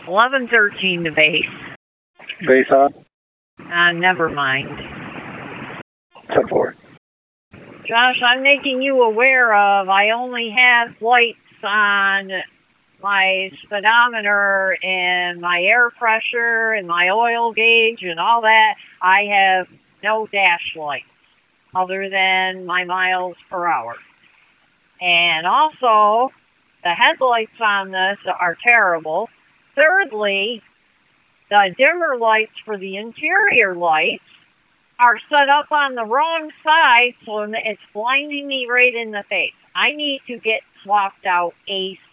1113 to base. Base on? Never mind. 10-4. Josh, I'm making you aware of I only have lights on my speedometer and my air pressure and my oil gauge and all that. I have no dash lights other than my miles per hour. And also, the headlights on this are terrible. Thirdly, the dimmer lights for the interior lights are set up on the wrong side, so it's blinding me right in the face. I need to get swapped out ASAP.